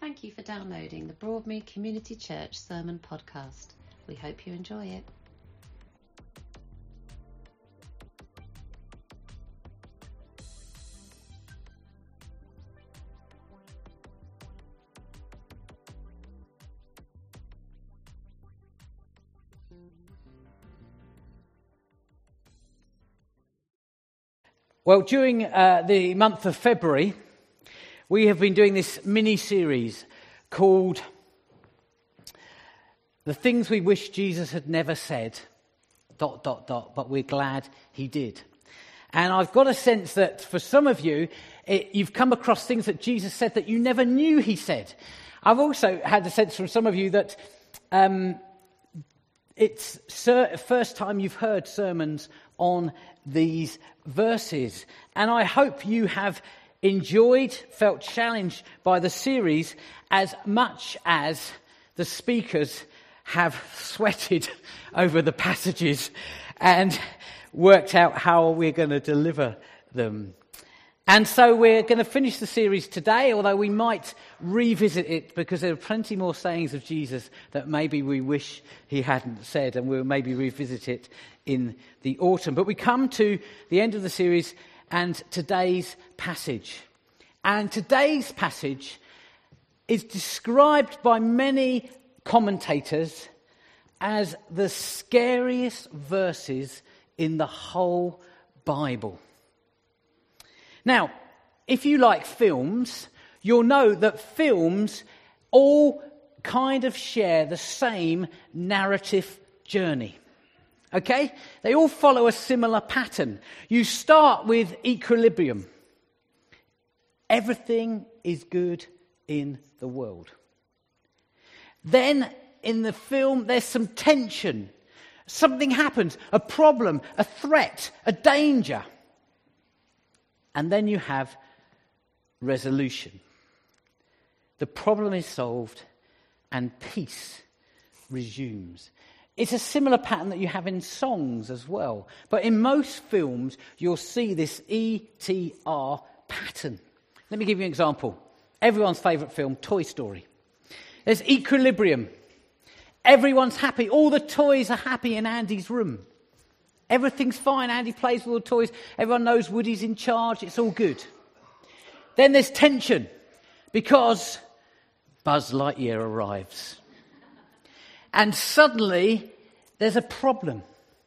Thank you for downloading the Broadmead Community Church Sermon Podcast. We hope you enjoy it. Well, during the month of February, we have been doing this mini-series called The Things We Wish Jesus Had Never Said, ... but we're glad he did. And I've got a sense that for some of you, you've come across things that Jesus said that you never knew he said. I've also had the sense from some of you that it's the first time you've heard sermons on these verses. And I hope you have enjoyed, felt challenged by the series as much as the speakers have sweated over the passages and worked out how we're going to deliver them. And so we're going to finish the series today, although we might revisit it because there are plenty more sayings of Jesus that maybe we wish he hadn't said, and we'll maybe revisit it in the autumn. But we come to the end of the series and today's passage. And today's passage is described by many commentators as the scariest verses in the whole Bible. Now, if you like films, you'll know that films all kind of share the same narrative journey. Okay? They all follow a similar pattern. You start with equilibrium. Everything is good in the world. Then in the film, there's some tension. Something happens, a problem, a threat, a danger. And then you have resolution. The problem is solved and peace resumes. It's a similar pattern that you have in songs as well. But in most films, you'll see this ETR pattern. Let me give you an example. Everyone's favourite film, Toy Story. There's equilibrium. Everyone's happy. All the toys are happy in Andy's room. Everything's fine. Andy plays with all the toys. Everyone knows Woody's in charge. It's all good. Then there's tension because Buzz Lightyear arrives. And suddenly, there's a problem.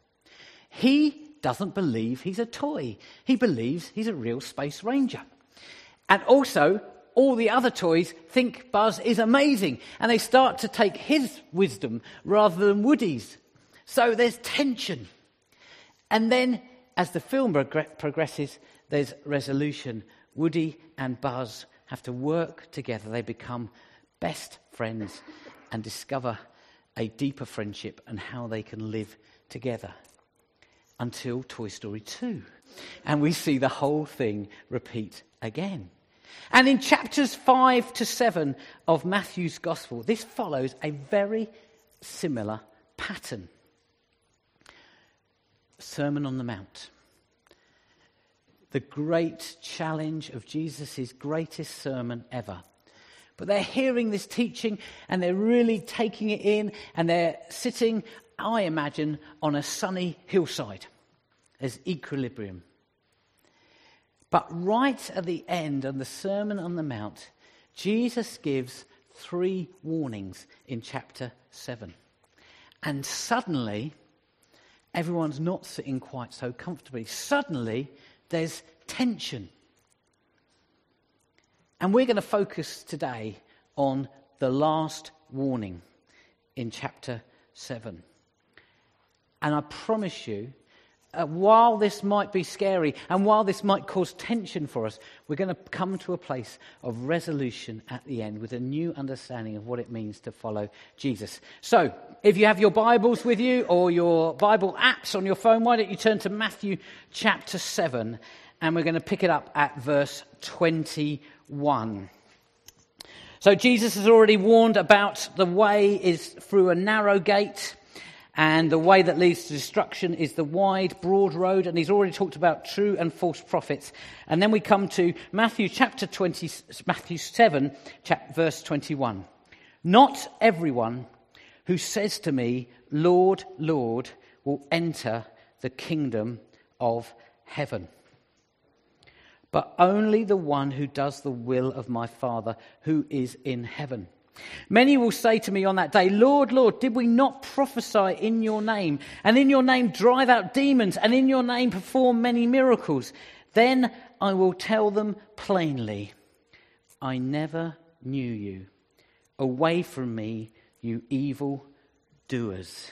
He doesn't believe he's a toy. He believes he's a real space ranger. And also, all the other toys think Buzz is amazing. And they start to take his wisdom rather than Woody's. So there's tension. And then, as the film progresses, there's resolution. Woody and Buzz have to work together. They become best friends and discover a deeper friendship and how they can live together until Toy Story 2. And we see the whole thing repeat again. And in chapters 5 to 7 of Matthew's Gospel, this follows a very similar pattern. Sermon on the Mount. The great challenge of Jesus' greatest sermon ever. But they're hearing this teaching and they're really taking it in, and they're sitting, I imagine, on a sunny hillside. There's equilibrium. But right at the end of the Sermon on the Mount, Jesus gives 3 warnings in chapter 7. And suddenly, everyone's not sitting quite so comfortably. Suddenly, there's tension. And we're going to focus today on the last warning in chapter 7. And I promise you, while this might be scary and while this might cause tension for us, we're going to come to a place of resolution at the end with a new understanding of what it means to follow Jesus. So, if you have your Bibles with you or your Bible apps on your phone, why don't you turn to Matthew chapter 7, and we're going to pick it up at verse 21. So Jesus has already warned about the way is through a narrow gate, And the way that leads to destruction is the wide, broad road. And he's already talked about true and false prophets. And then we come to Matthew 7, verse 21. Not everyone who says to me, Lord, Lord, will enter the kingdom of heaven, but only the one who does the will of my Father who is in heaven. Many will say to me on that day, Lord, Lord, did we not prophesy in your name, and in your name drive out demons, and in your name perform many miracles? Then I will tell them plainly, I never knew you. Away from me, you evil doers.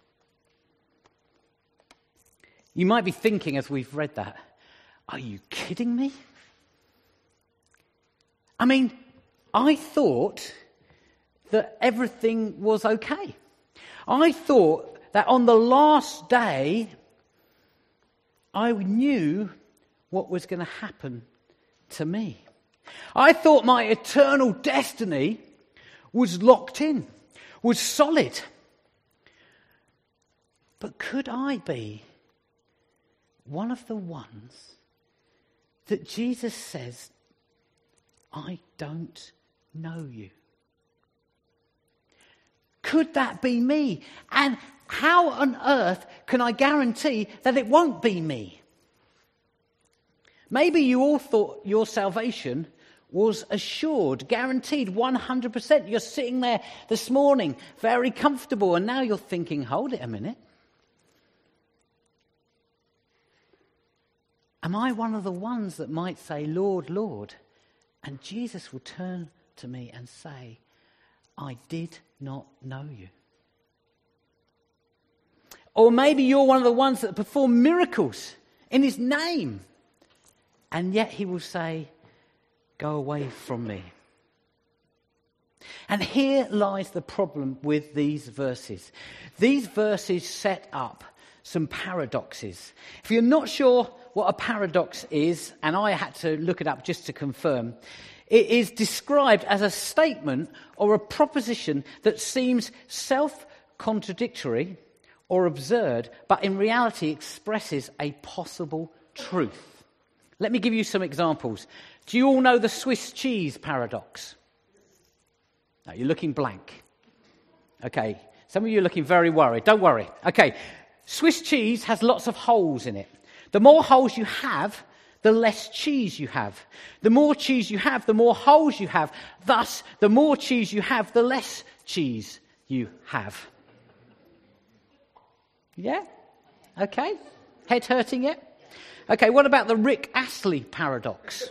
You might be thinking as we've read that, are you kidding me? I mean, I thought that everything was okay. I thought that on the last day, I knew what was going to happen to me. I thought my eternal destiny was locked in, was solid. But could I be one of the ones that Jesus says, I don't know you? Could that be me? And how on earth can I guarantee that it won't be me? Maybe you all thought your salvation was assured, guaranteed, 100%. You're sitting there this morning, very comfortable, and now you're thinking, hold it a minute. Am I one of the ones that might say, Lord, Lord? And Jesus will turn to me and say, I did not know you. Or maybe you're one of the ones that perform miracles in his name. And yet he will say, go away from me. And here lies the problem with these verses. These verses set up some paradoxes. If you're not sure what a paradox is, and I had to look it up just to confirm, it is described as a statement or a proposition that seems self-contradictory or absurd, but in reality expresses a possible truth. Let me give you some examples. Do you all know the Swiss cheese paradox? No, you're looking blank. Okay, some of you are looking very worried. Don't worry. Okay, Swiss cheese has lots of holes in it. The more holes you have, the less cheese you have. The more cheese you have, the more holes you have. Thus, the more cheese you have, the less cheese you have. Yeah? Okay. Head hurting yet? Okay, what about the Rick Astley paradox?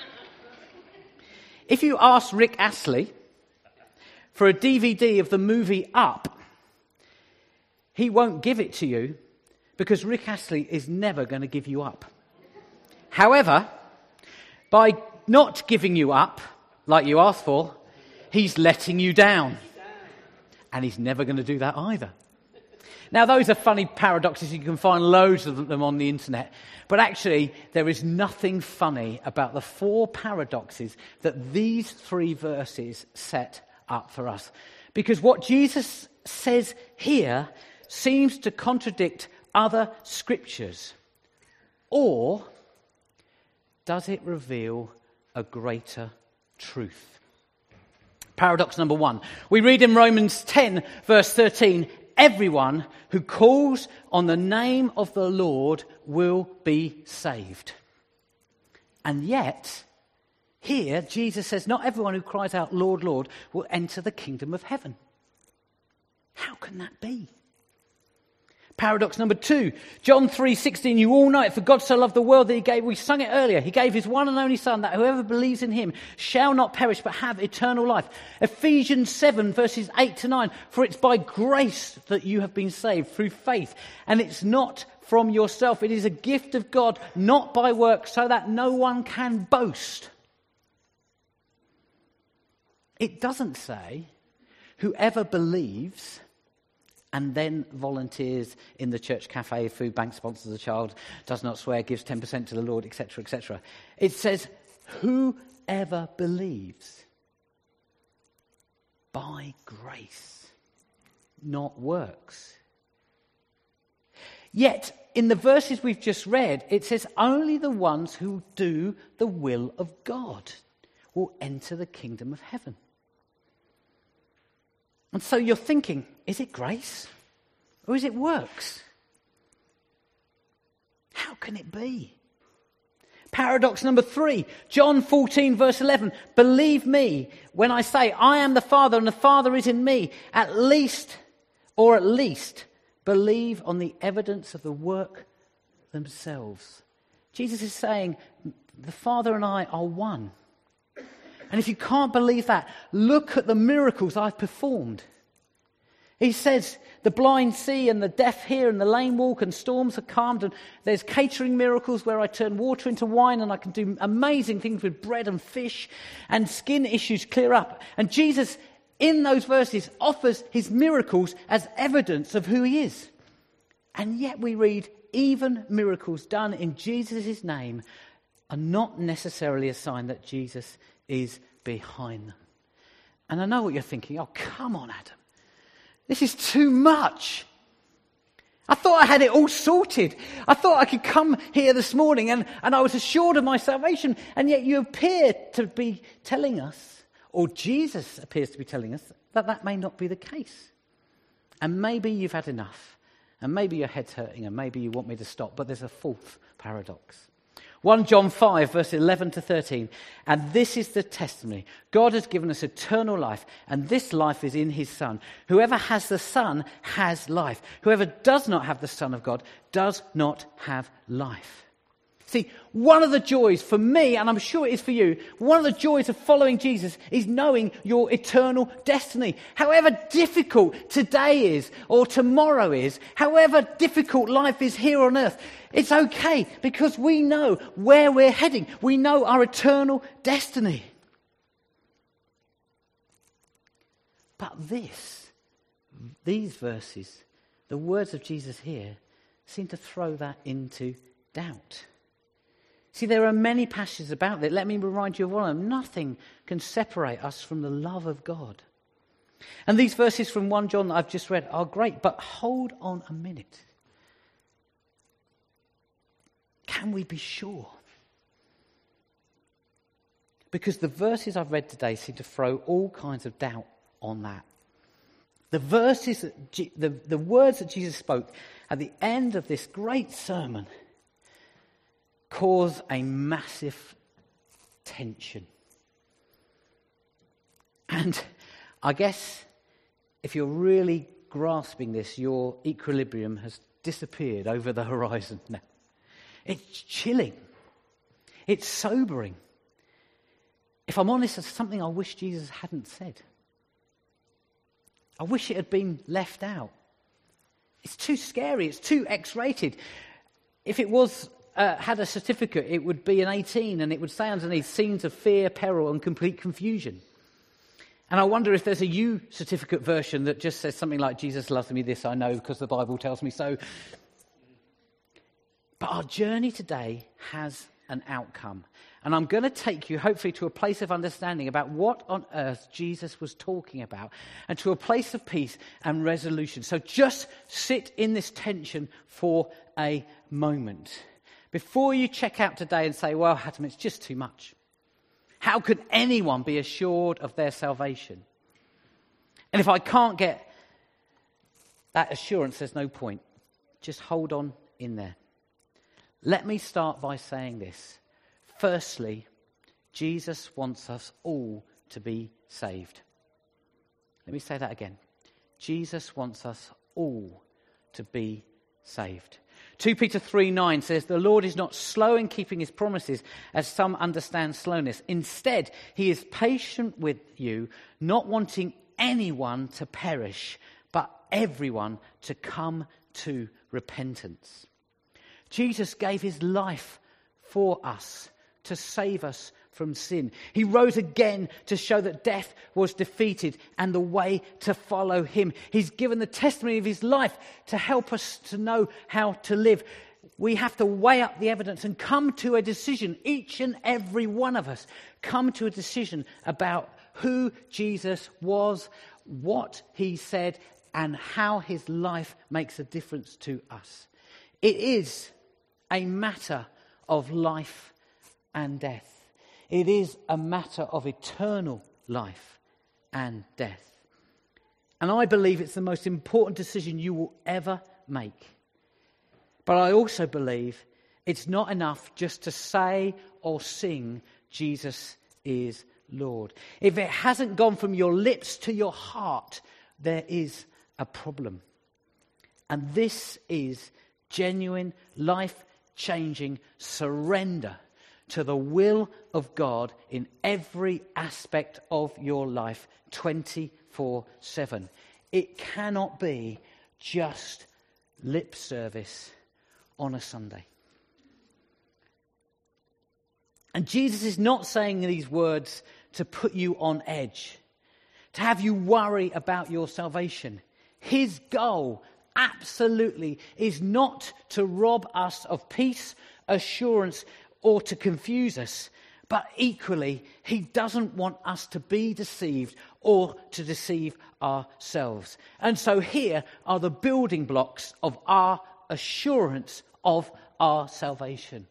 If you ask Rick Astley for a DVD of the movie Up, he won't give it to you because Rick Astley is never going to give you up. However, by not giving you up, like you asked for, he's letting you down. And he's never going to do that either. Now, those are funny paradoxes. You can find loads of them on the internet. But actually, there is nothing funny about the four paradoxes that these three verses set up for us. Because what Jesus says here seems to contradict other scriptures. Or does it reveal a greater truth? Paradox number one. We read in Romans 10, verse 13, everyone who calls on the name of the Lord will be saved. And yet, here, Jesus says, not everyone who cries out, Lord, Lord, will enter the kingdom of heaven. How can that be? Paradox number two, John 3:16, you all know it. For God so loved the world that he gave, we sung it earlier, he gave his one and only Son, that whoever believes in him shall not perish but have eternal life. Ephesians 7 verses 8 to 9, for it's by grace that you have been saved through faith. And it's not from yourself, it is a gift of God, not by works, so that no one can boast. It doesn't say whoever believes and then volunteers in the church cafe, food bank, sponsors a child, does not swear, gives 10% to the Lord, etc., etc. It says, whoever believes by grace, not works. Yet, in the verses we've just read, it says only the ones who do the will of God will enter the kingdom of heaven. And so you're thinking, is it grace or is it works? How can it be? Paradox number 3, John 14 verse 11. Believe me when I say I am the Father and the Father is in me. At least believe on the evidence of the work themselves. Jesus is saying the Father and I are one. And if you can't believe that, look at the miracles I've performed. He says the blind see and the deaf hear and the lame walk and storms are calmed, and there's catering miracles where I turn water into wine and I can do amazing things with bread and fish, and skin issues clear up. And Jesus, in those verses, offers his miracles as evidence of who he is. And yet we read even miracles done in Jesus' name are not necessarily a sign that Jesus is behind them. And I know what you're thinking. Oh, come on, Adam. This is too much. I thought I had it all sorted. I thought I could come here this morning and I was assured of my salvation. And yet you appear to be telling us, or Jesus appears to be telling us, that that may not be the case. And maybe you've had enough. And maybe your head's hurting and maybe you want me to stop. But there's a fourth paradox. 1 John 5, verse 11 to 13. And this is the testimony. God has given us eternal life, and this life is in his Son. Whoever has the Son has life. Whoever does not have the Son of God does not have life. See, one of the joys for me, and I'm sure it is for you, one of the joys of following Jesus is knowing your eternal destiny. However difficult today is, or tomorrow is, however difficult life is here on earth, it's okay because we know where we're heading. We know our eternal destiny. But these verses, the words of Jesus here, seem to throw that into doubt. See, there are many passages about it. Let me remind you of one of them. Nothing can separate us from the love of God. And these verses from 1 John that I've just read are great, but hold on a minute. Can we be sure? Because the verses I've read today seem to throw all kinds of doubt on that. The verses, the words that Jesus spoke at the end of this great sermon cause a massive tension. And I guess if you're really grasping this, your equilibrium has disappeared over the horizon now. It's chilling. It's sobering. If I'm honest, it's something I wish Jesus hadn't said. I wish it had been left out. It's too scary. It's too X-rated. If it was had a certificate, it would be an 18 and it would say underneath scenes of fear, peril and complete confusion. And I wonder if there's a U certificate version that just says something like, Jesus loves me, this I know because the Bible tells me so. But our journey today has an outcome. And I'm going to take you hopefully to a place of understanding about what on earth Jesus was talking about and to a place of peace and resolution. So just sit in this tension for a moment. Before you check out today and say, well, Adam, it's just too much. How could anyone be assured of their salvation? And if I can't get that assurance, there's no point. Just hold on in there. Let me start by saying this. Firstly, Jesus wants us all to be saved. Let me say that again. Jesus wants us all to be saved. 2 Peter 3:9 says, the Lord is not slow in keeping his promises, as some understand slowness. Instead, he is patient with you, not wanting anyone to perish, but everyone to come to repentance. Jesus gave his life for us, to save us from sin. He rose again to show that death was defeated and the way to follow him. He's given the testimony of his life to help us to know how to live. We have to weigh up the evidence and come to a decision, each and every one of us, come to a decision about who Jesus was, what he said, and how his life makes a difference to us. It is a matter of life and death. It is a matter of eternal life and death. And I believe it's the most important decision you will ever make. But I also believe it's not enough just to say or sing, Jesus is Lord. If it hasn't gone from your lips to your heart, there is a problem. And this is genuine, life-changing surrender to the will of God in every aspect of your life, 24/7. It cannot be just lip service on a Sunday. And Jesus is not saying these words to put you on edge, to have you worry about your salvation. His goal absolutely is not to rob us of peace, assurance, or to confuse us. But equally, he doesn't want us to be deceived or to deceive ourselves. And so here are the building blocks of our assurance of our salvation.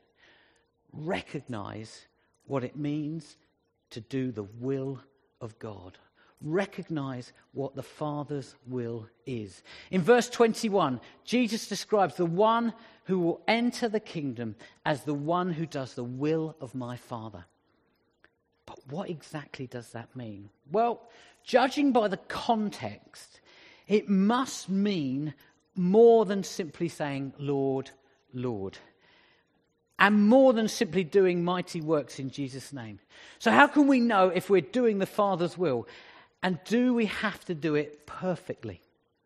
Recognize what it means to do the will of God. Recognize what the Father's will is. In verse 21, Jesus describes the one who will enter the kingdom as the one who does the will of my Father. But what exactly does that mean? Well, judging by the context, it must mean more than simply saying, Lord, Lord. And more than simply doing mighty works in Jesus' name. So how can we know if we're doing the Father's will? And do we have to do it perfectly?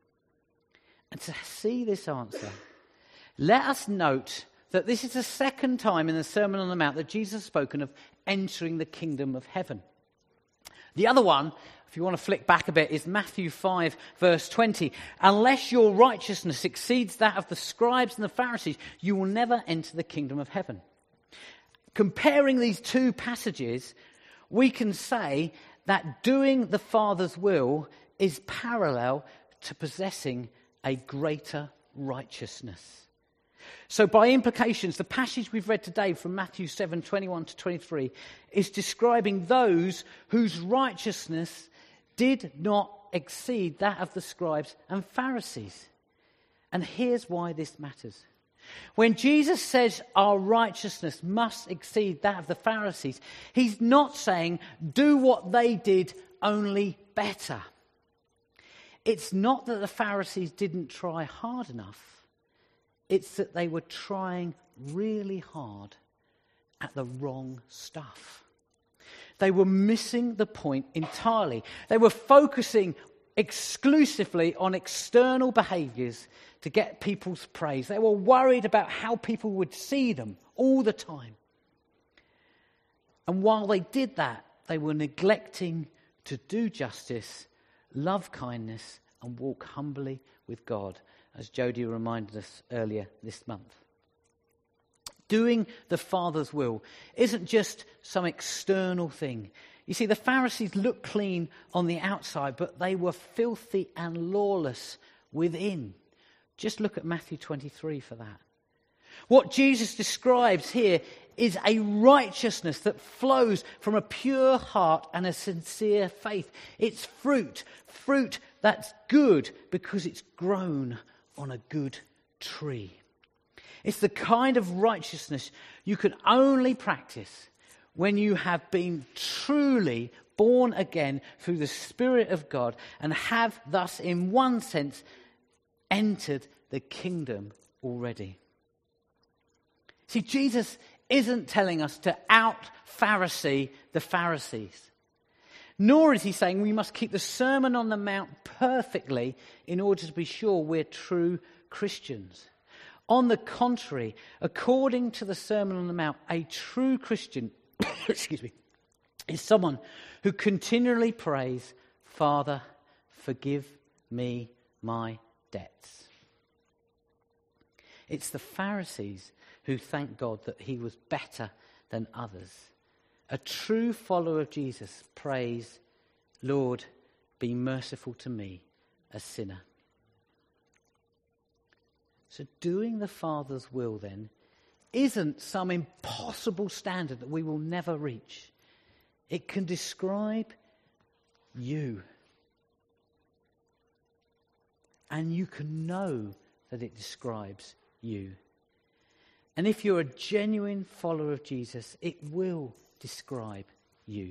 And to see this answer, let us note that this is the second time in the Sermon on the Mount that Jesus has spoken of entering the kingdom of heaven. The other one, if you want to flick back a bit, is Matthew 5, verse 20. Unless your righteousness exceeds that of the scribes and the Pharisees, you will never enter the kingdom of heaven. Comparing these two passages, we can say that doing the Father's will is parallel to possessing a greater righteousness. So by implications, the passage we've read today from Matthew 7, 21 to 23 is describing those whose righteousness did not exceed that of the scribes and Pharisees. And here's why this matters. When Jesus says our righteousness must exceed that of the Pharisees, he's not saying do what they did, only better. It's not that the Pharisees didn't try hard enough. It's that they were trying really hard at the wrong stuff. They were missing the point entirely. They were focusing exclusively on external behaviours to get people's praise. They were worried about how people would see them all the time. And while they did that, they were neglecting to do justice, love kindness, and walk humbly with God, as Jodie reminded us earlier this month. Doing the Father's will isn't just some external thing. You see, the Pharisees looked clean on the outside, but they were filthy and lawless within. Just look at Matthew 23 for that. What Jesus describes here is a righteousness that flows from a pure heart and a sincere faith. It's fruit that's good because it's grown on a good tree. It's the kind of righteousness you can only practice when you have been truly born again through the Spirit of God and have thus, in one sense, entered the kingdom already. See, Jesus isn't telling us to out-Pharisee the Pharisees. Nor is he saying we must keep the Sermon on the Mount perfectly in order to be sure we're true Christians. On the contrary, according to the Sermon on the Mount, a true Christian is someone who continually prays, Father, forgive me my debts. It's the Pharisees who thank God that he was better than others. A true follower of Jesus prays, Lord, be merciful to me, a sinner. So doing the Father's will then isn't some impossible standard that we will never reach. It can describe you. And you can know that it describes you. And if you're a genuine follower of Jesus, it will describe you.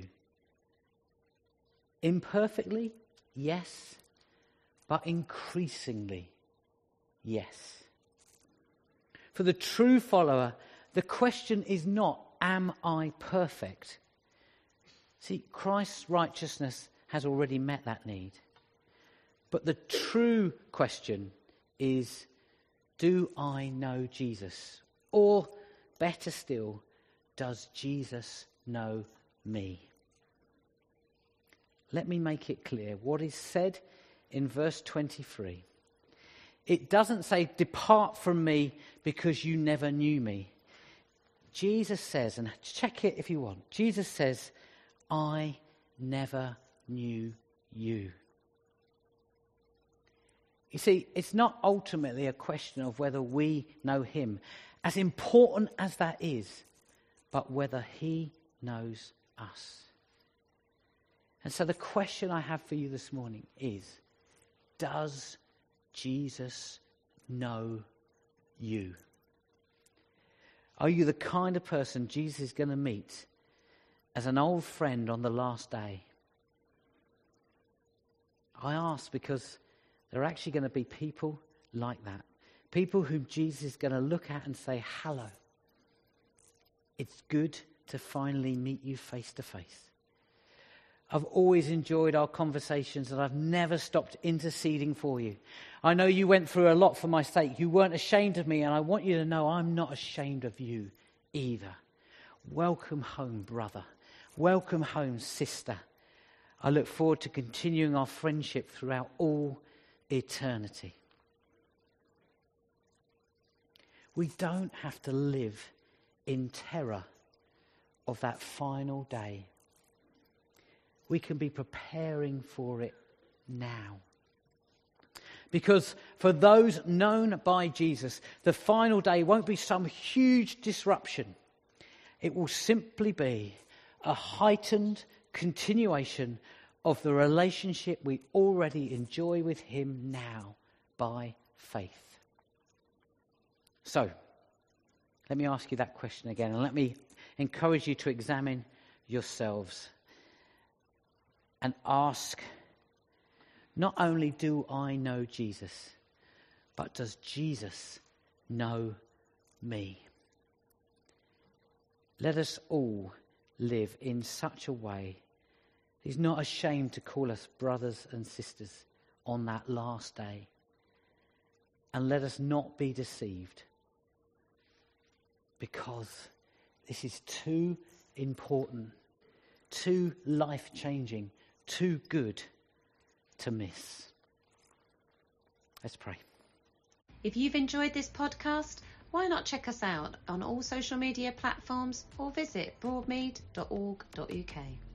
Imperfectly, yes, but increasingly, yes. For the true follower, the question is not, am I perfect? See, Christ's righteousness has already met that need. But the true question is, do I know Jesus? Or, better still, does Jesus know me? Let me make it clear. What is said in verse 23, it doesn't say, depart from me because you never knew me. Jesus says, and check it if you want, Jesus says, I never knew you. You see, it's not ultimately a question of whether we know him, as important as that is, but whether he knows us. And so the question I have for you this morning is, does Jesus know you? Are you the kind of person Jesus is going to meet as an old friend on the last day? I ask because there are actually going to be people like that. People whom Jesus is going to look at and say, hello. It's good to finally meet you face to face. I've always enjoyed our conversations and I've never stopped interceding for you. I know you went through a lot for my sake. You weren't ashamed of me, and I want you to know I'm not ashamed of you either. Welcome home, brother. Welcome home, sister. I look forward to continuing our friendship throughout all eternity. We don't have to live in terror of that final day. We can be preparing for it now. Because for those known by Jesus, the final day won't be some huge disruption. It will simply be a heightened continuation of the relationship we already enjoy with him now by faith. So, let me ask you that question again, and let me encourage you to examine yourselves and ask, not only do I know Jesus, but does Jesus know me? Let us all live in such a way he's not ashamed to call us brothers and sisters on that last day. And let us not be deceived, because this is too important, too life-changing, too good to miss. Let's pray. If you've enjoyed this podcast, why not check us out on all social media platforms or visit broadmead.org.uk.